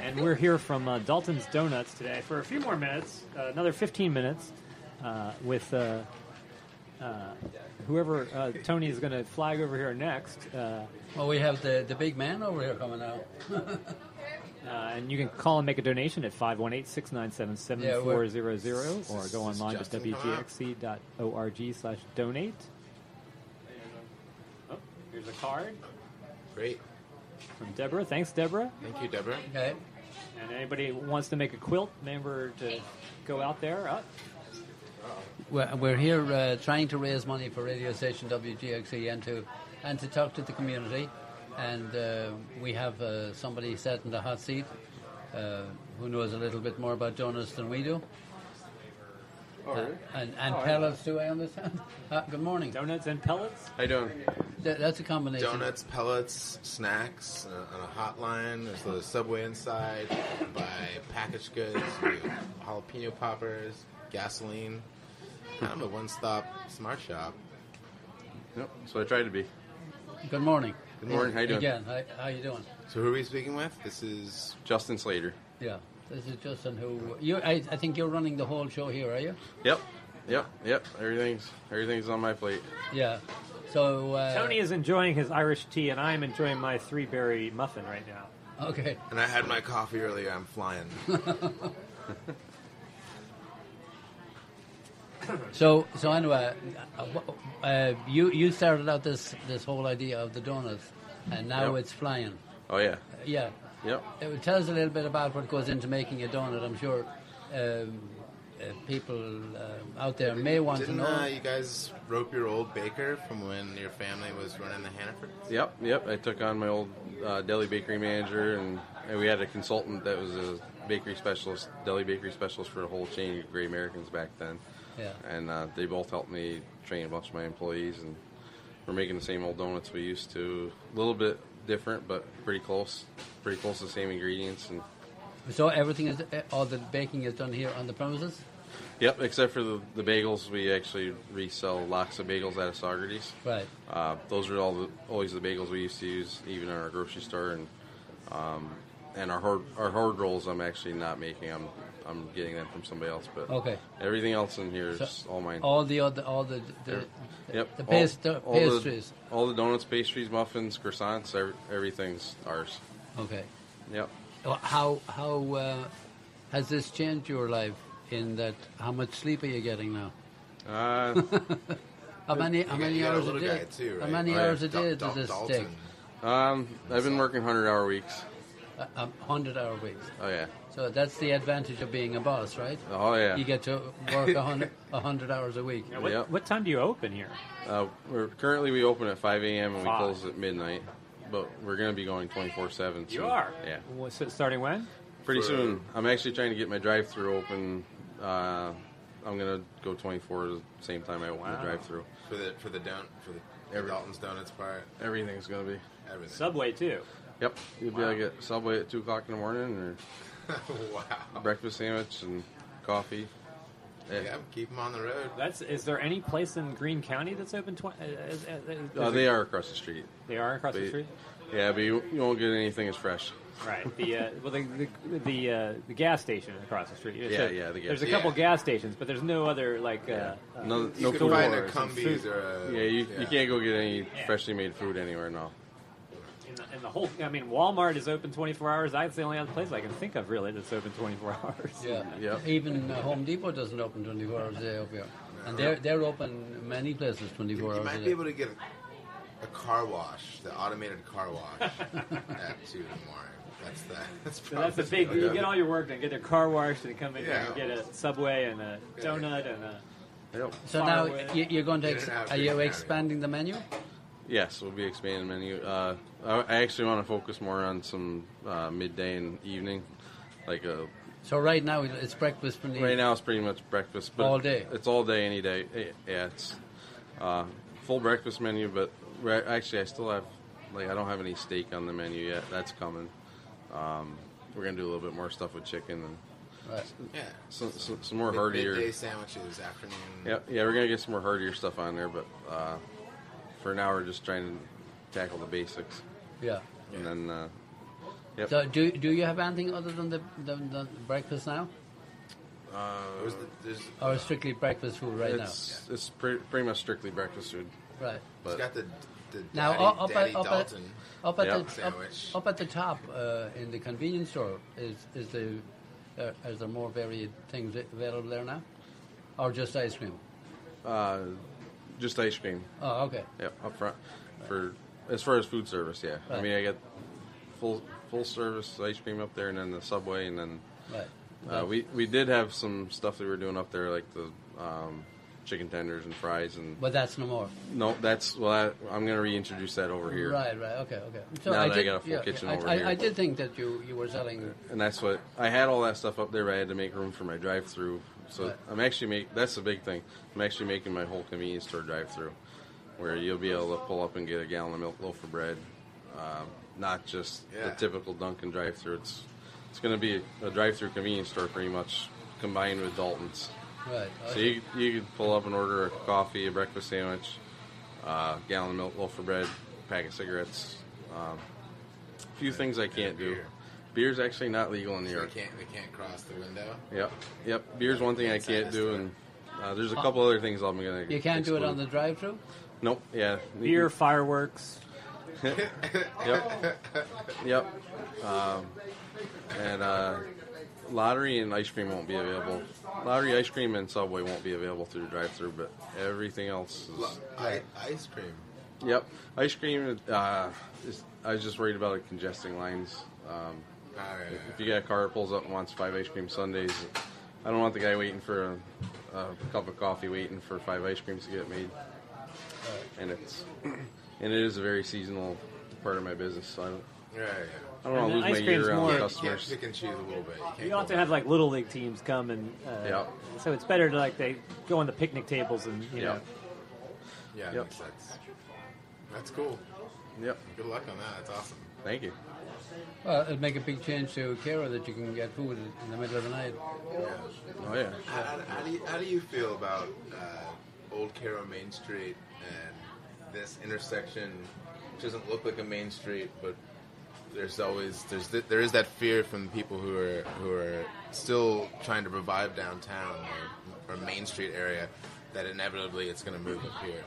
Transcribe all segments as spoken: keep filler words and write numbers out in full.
and we're here from uh, Dalton's Donuts today for a few more minutes, uh, another fifteen minutes, uh, with uh, uh, whoever uh, Tony is going to flag over here next. Uh, well, we have the, the big man over here coming out. uh, and you can call and make a donation at five one eight, six nine seven, seven four zero zero or go online to w g x c dot org slash donate. Oh, here's a card. Great. From Deborah. Thanks, Deborah. Thank you, Deborah. Okay. And anybody who wants to make a quilt, remember to go out there. Oh. We're, we're here uh, trying to raise money for radio station W G X C and to and to talk to the community. And uh, we have uh, somebody sat in the hot seat uh, who knows a little bit more about donuts than we do. Oh, really? Uh, and and oh, pellets, do I understand? Uh, good morning. Donuts and pellets? How you doing? Th- that's a combination. Donuts, pellets, snacks, uh, on a hotline. There's the Subway inside. You buy packaged goods, you jalapeno poppers, gasoline. I'm a one-stop smart shop. Yep, so I tried to be. Good morning. Good morning. How you doing? Again, how, how you doing? So who are we speaking with? This is Justin Slater. Yeah, this is Justin. Who you? I, I think you're running the whole show here, are you? Yep, yep, yep. Everything's everything's on my plate. Yeah. So uh, Tony is enjoying his Irish tea, and I'm enjoying my three-berry muffin right now. Okay. And I had my coffee earlier. I'm flying. So, so anyway, uh, uh, you you started out this this whole idea of the donuts, and now Yep. it's flying. Oh yeah. Uh, yeah. Yep. It would tell us a little bit about what goes into making a donut. I'm sure um, uh, people uh, out there may want Didn't to know. uh, you guys rope your old baker from when your family was running the Hannaford? Yep, yep. I took on my old uh, deli bakery manager, and, and we had a consultant that was a bakery specialist, deli bakery specialist for the whole chain of Great Americans back then. Yeah. And uh, they both helped me train a bunch of my employees, and we're making the same old donuts we used to. A little bit different, but pretty close. Pretty close to the same ingredients. And So everything is uh, all the baking is done here on the premises. yep, except for the, the bagels, we actually resell lots of bagels out of Saugerties. Right. Uh, those are all the, always the bagels we used to use, even in our grocery store, and um, and our hard our hard rolls. I'm actually not making. I'm I'm getting them from somebody else. But Okay. everything else in here is So all mine. All the other, all the, the, Yep. the All- past, the all pastries. The, all the donuts, pastries, muffins, croissants, every, everything's ours. Okay. Yep. Uh, How how uh, has this changed your life? In that, how much sleep are you getting now? Uh, How many how got- many you got a hours a little day? guy too, How right? many Oh, yeah. hours a day Dal- does this Dal- take? Dalton. um, I've been working hundred-hour weeks. A uh, hundred hour weeks. Oh yeah. So that's the advantage of being a boss, right? Oh yeah. You get to work a hundred a hundred hours a week. Now, what, Yep. what time do you open here? Uh, we're currently we open at five a.m. and we Five. close at midnight, but we're going to be going twenty-four seven. You are? Yeah. What's it, starting when? Pretty For- soon. I'm actually trying to get my drive-through open. Uh, I'm going to go twenty-four at the same time I open Wow. the drive-through. For the for the don for the, the Every- Dalton's Donuts part. Everything's going to be. Everything. Subway, too. Yep. You'll be Wow. able to get Subway at two o'clock in the morning, or Wow. breakfast sandwich and coffee. Yeah. Yeah, keep them on the road. That's. Is there any place in Greene County that's open? Tw- uh, is- uh, is- Uh, they are across the street. They are across the They- street. Yeah, but you, you won't get anything as fresh. Right. The uh, well, the the the, uh, the gas station across the street. Yeah, yeah, the gas There's a station. couple Yeah. gas stations, but there's no other like. Uh, uh, No, You no could food. find a stores and Cumbies food- or a... Yeah, you, you can't go get any Yeah. freshly made food anywhere now. in, the, in the whole, I mean, Walmart is open twenty-four hours. That's the only other place I can think of really that's open twenty-four hours. Yeah. Yep. Even uh, Home Depot doesn't open twenty-four hours a day up here, and they're they're open many places twenty-four You, you hours a might day. be able to get a, a car wash, the automated car wash, at two in the morning. That's the that's So that's a probably- big. You get all your work done. Get your car washed and come in here and Yeah. get a Subway and a donut and a. Yep. So far now away. you, you're going to Get ex- it out are of you Green expanding the menu? Yes, we'll be expanding the menu. Uh, I, I actually want to focus more on some uh, midday and evening, like a. So right now it's breakfast for the Right now it's pretty much breakfast, but All day? It's all day, any day. Eh, Yeah, it's uh, full breakfast menu, but re- actually I still have like I don't have any steak on the menu yet. That's coming. Um, we're gonna do a little bit more stuff with chicken and Right. Yeah. some, some, some more Mid- heartier. Midday sandwiches, afternoon. Yeah, yeah, we're gonna get some more heartier stuff on there, but uh, for now we're just trying to tackle the basics, Yeah. and then uh, Yep. So do do you have anything other than the, the, the breakfast now, Uh, There's the, there's, or strictly breakfast food right it's it's pre- pretty much strictly breakfast food. now? Right. it's But got the, the Now Daddy, up, up, Daddy at, up, at, Dalton up, at Yeah. the, up, sandwich. up at the top uh, in the convenience store is is the uh, is there more varied things available there now, or just ice cream? Uh, just ice cream. Oh, okay. Yep, up front. For as far as food service, yeah. I Right. mean, I get full full service ice cream up there, and then the Subway, and then Right. uh, we we did have some stuff that we were doing up there, like the um, chicken tenders and fries, and But that's no more. no, that's well, I, I'm going to reintroduce that over here. Right, right, okay, okay. So Now I that I did, got a full yeah, kitchen I, over I, here. I did think that you, you were selling. And that's what I had all that stuff up there, but I had to make room for my drive-through. So Right. I'm actually make that's the big thing. I'm actually making my whole convenience store drive-through, where you'll be able to pull up and get a gallon of milk, loaf of bread, um, not just Yeah. the typical Dunkin' drive-through. It's it's going to be a, a drive-through convenience store pretty much combined with Dalton's. Right. So okay. you you could pull up and order a coffee, a breakfast sandwich, uh, gallon of milk, loaf of bread, pack of cigarettes. Um, a few things I can't do. beer. Beer's actually not legal in New So York. they can't they can't cross the window. Yep, yep. Beer's one thing I Inside can't the do, store. and uh, there's a couple other things I'm gonna. You can't do it exclude. on the drive-through. Nope. Yeah. Beer, fireworks. Yep. Yep. Um, and uh, lottery and ice cream won't be available. Lottery, ice cream, and Subway won't be available through the drive-through, but everything else is. I, ice cream. Yep. Ice cream. Uh, is, I was just worried about it congesting lines. Um, All right, all If you got a car that pulls up and wants five ice cream sundaes, I don't want the guy waiting for a, a cup of coffee, waiting for five ice creams to get made. And it's and it is a very seasonal part of my business, so I don't, right, yeah. I don't want And to the lose ice my cream's year-round more- You can't customers. pick and choose a little bit. You, can't You go often have back. like little league teams come, and uh, Yep. so it's better to like they go on the picnic tables and you know. Yep. Yeah, that Yep. makes sense. That's cool. Yep. Good luck on that. That's awesome. Thank you. Well, it'd make a big change to Kara that you can get food in the middle of the night. Yeah. Oh yeah. How, how, do you, how do you feel about uh, Old Cairo Main Street and this intersection, which doesn't look like a main street, but there's always there's th- there is that fear from people who are who are still trying to revive downtown or, or Main Street area that inevitably it's going to move up here.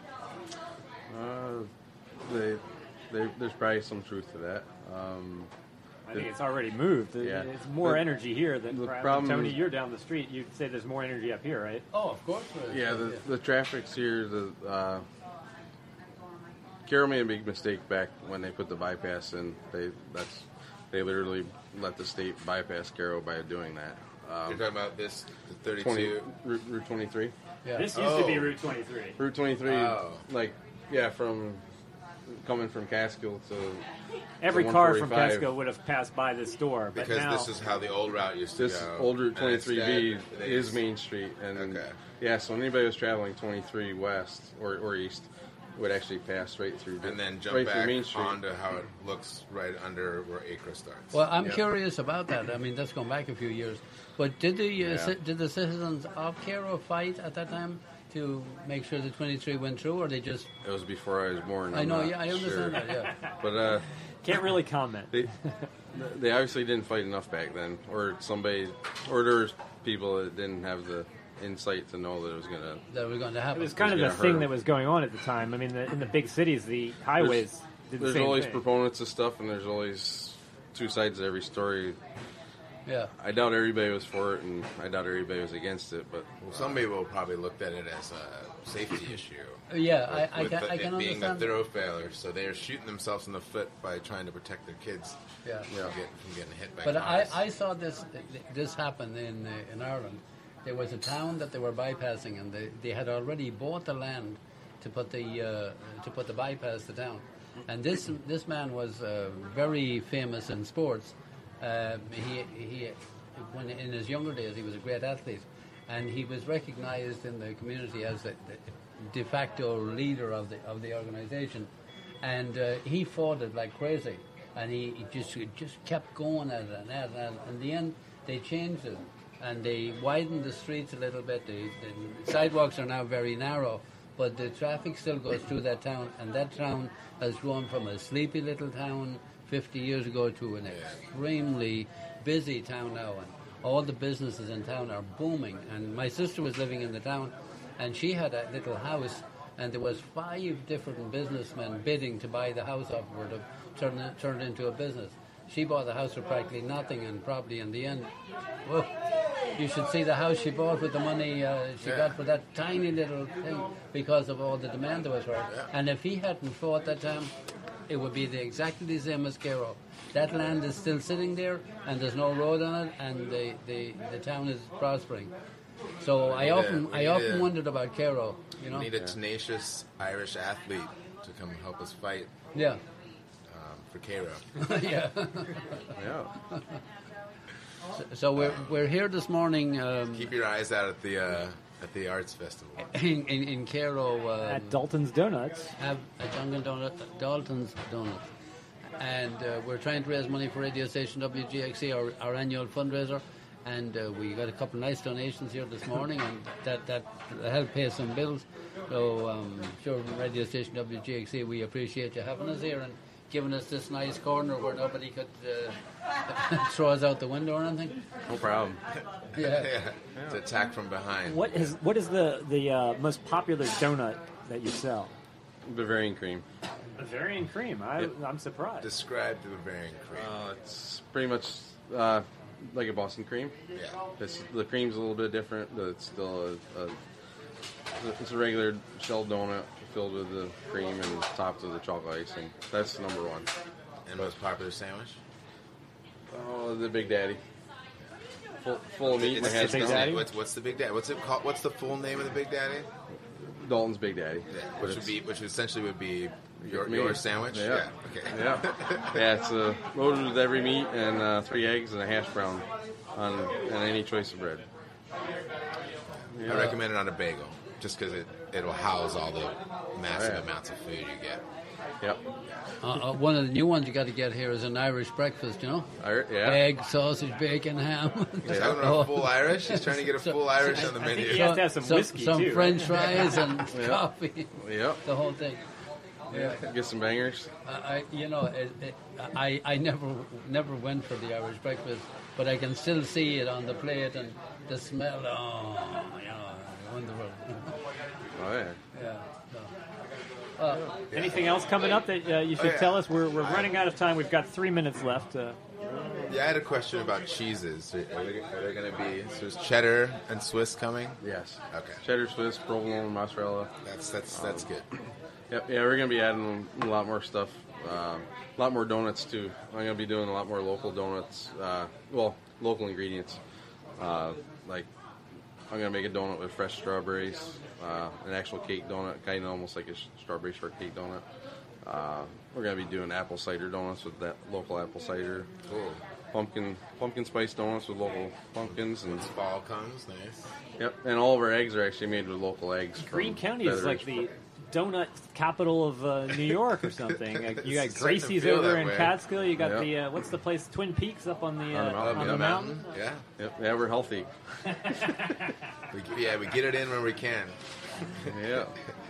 Uh, they, they, there's probably some truth to that. Um, I think it's already moved. Yeah. It's more The- energy here than the perhaps- problem Tony. is- You're down the street. You'd say there's more energy up here, right? Oh, of course. there is. yeah, the, the traffic's here. The uh, Carroll made a big mistake back when they put the bypass in. They that's they literally let the state bypass Carroll by doing that. Um, You're talking about this the twenty, thirty-two. Route, Route twenty-three. Yeah. This used to be Oh. Route twenty-three. Route twenty-three, Oh. like yeah, from coming from Catskill to Every to car from 145. Catskill would have passed by this door, but Because now this is how the old route used to This go. old Route And twenty-three B instead, they is just- Main Street, and Okay. yeah, so anybody who's traveling twenty-three west or, or east would actually pass right through, And then jump right back through Main Street. onto how it looks right under where Acre starts. Well, I'm Yep. curious about that. I mean, that's going back a few years. But did the uh, Yeah. ci- did the citizens of Cairo fight at that time to make sure the twenty-three went through, or they just? It was before I was born. I I'm know, not yeah, I understand sure. that. Yeah. But uh, can't really comment. they they obviously didn't fight enough back then, or somebody, or there was people that didn't have the insight to know that it was gonna. That was going to It happen. was kind of It's the gonna thing hurt. that was going on at the time. I mean, the, in the big cities, the highways did the There's same always thing. proponents of stuff, and there's always two sides to every story. Yeah. I doubt everybody was for it, and I doubt everybody was against it. But Well, some people probably looked at it as a safety issue. Yeah, With- I, I with can, the- I can it being a understand. thoroughfare, so they're shooting themselves in the foot by trying to protect their kids Yeah. from, get, from getting hit by But I, cars. I saw this this happen in uh, in Ireland. There was a town that they were bypassing, and they, they had already bought the land to put the uh, to put the bypass to town. And this this man was uh, very famous in sports. Uh, he he when in his younger days he was a great athlete, and he was recognized in the community as the, the de facto leader of the of the organization. And uh, he fought it like crazy, and he, he just he just kept going at it and at it. And in the end, they changed it, and they widened the streets a little bit. The, the sidewalks are now very narrow, but the traffic still goes through that town, and that town has grown from a sleepy little town fifty years ago to an extremely busy town now, and all the businesses in town are booming. And my sister was living in the town, and she had a little house, and there was five different businessmen bidding to buy the house off her to turn it, turn it into a business. She bought the house for practically nothing, and probably in the end, well, you should see the house she bought with the money uh, she Yeah. got for that tiny little thing because of all the demand there was for it. Yeah. And if he hadn't fought that time, it would be the, exactly the same as Cairo. That land is still sitting there, and there's no road on it, and the, the, the town is prospering. So I need a- often we I need often a- wondered about Cairo. You know, We need a tenacious Irish athlete to come help us fight yeah, um, for Cairo. yeah. Yeah. So we're we're here this morning um, Keep your eyes out at the uh, at the arts festival. in, in in Cairo. Um, At Dalton's Donuts. have a Dunkin' Donut, Dalton's Donut. And uh, we're trying to raise money for radio station W G X C, our, our annual fundraiser. And uh, we got a couple of nice donations here this morning, and that, that helped pay some bills. So, um, sure, from radio station W G X C, we appreciate you having us here and giving us this nice corner where nobody could uh, throw us out the window or anything. No problem. Yeah. Yeah, it's attack from behind. What is what is the the uh, most popular donut that you sell? Bavarian cream. Bavarian cream. I, Yep. I'm surprised. Describe the Bavarian cream. Uh, it's pretty much uh, like a Boston cream. yeah. It's, the cream's a little bit different, but it's still a, a it's a regular shell donut filled with the cream and topped with the chocolate icing. That's number one. And most popular sandwich? Oh, the Big Daddy. Full, full of meat and It's- it has it's- Big what's, Daddy? what's, what's the Big Daddy? What's it called? What's the full name of the Big Daddy? Dalton's Big Daddy. Yeah, But which would it's- be, which essentially would be your, Me. your sandwich. Yeah. Okay. Yeah, yeah. It's uh, loaded with every meat and uh, three eggs and a hash brown on and any choice of bread. I recommend it on a bagel, just because it it'll house all the massive Yeah. amounts of food you get. Yep. Uh, uh, one of the new ones you got to get here is an Irish breakfast, you know? I, yeah. Egg, sausage, bacon, ham. He's having a full Irish. He's trying to get a full Irish on the I think menu. he has to have some whiskey, some too, French right? fries and coffee, Yep. the whole thing. Yeah. Get some bangers. I, I you know, it, it, I, I never, never went for the Irish breakfast, but I can still see it on the plate and the smell. Oh, you know, wonderful. Oh yeah. Yeah. So, uh, Anything else coming up that uh, you should Oh, yeah. tell us? We're, we're running out of time. We've got three minutes left. Uh, Yeah, I had a question about cheeses. Are they, are they going to be? So is cheddar and Swiss coming? Yes. Okay. Cheddar, Swiss, provolone, mozzarella. That's that's that's good. Yep. Yeah, we're gonna be adding a lot more stuff. Um, a lot more donuts too. I'm gonna be doing a lot more local donuts. Uh, well, local ingredients. Uh, like I'm gonna make a donut with fresh strawberries, uh, an actual cake donut, kind of almost like a sh- strawberry shortcake donut. Uh, we're gonna be doing apple cider donuts with that local apple cider. Cool. Pumpkin pumpkin spice donuts with local pumpkins and Fall comes, nice. yep. And all of our eggs are actually made with local eggs. from Greene County is like Featheridge. the donut capital of uh, New York or something. Like, you got It's starting to Gracie's feel over that in way. Catskill. You got Yep. the uh, what's the place? Twin Peaks up on the uh, On the mountain, on yeah. the mountain. Yeah. Yep. Yeah, we're healthy. We, yeah, we get it in when we can. Yeah.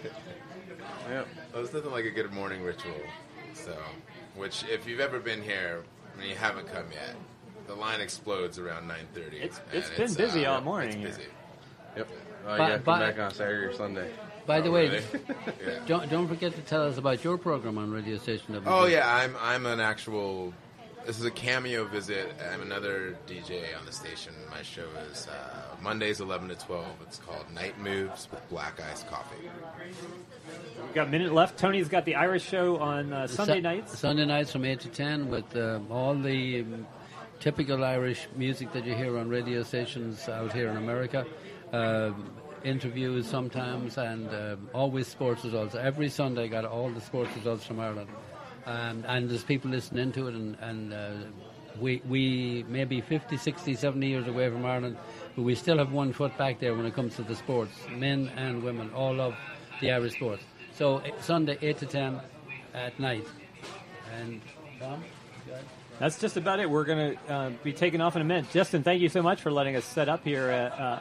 Yeah. Well, there's nothing like a good morning ritual. So, which if you've ever been here and you haven't come yet, the line explodes around nine thirty. It's- it's been busy all morning It's here. busy. Yep. Uh, But- you have to but- come back on Saturday or Sunday. by the Oh, way, really? Yeah. don't don't forget to tell us about your program on radio station W G. Oh yeah, I'm I'm an actual. This is a cameo visit. I'm another D J on the station. My show is uh, Mondays eleven to twelve. It's called Night Moves with Black Ice Coffee. We've got a minute left. Tony's got the Irish show on uh, Sunday Su- nights. Sunday nights from eight to ten with uh, all the um, typical Irish music that you hear on radio stations out here in America. Um interviews sometimes, and uh, always sports results. Every Sunday I got all the sports results from Ireland. Um, and there's people listening to it, and, and uh, we, we may be fifty, sixty, seventy years away from Ireland, but we still have one foot back there when it comes to the sports. Men and women all love the Irish sports. So eh, Sunday, eight to ten at night. And Tom? That's just about it. We're going to uh, be taking off in a minute. Justin, thank you so much for letting us set up here uh, uh,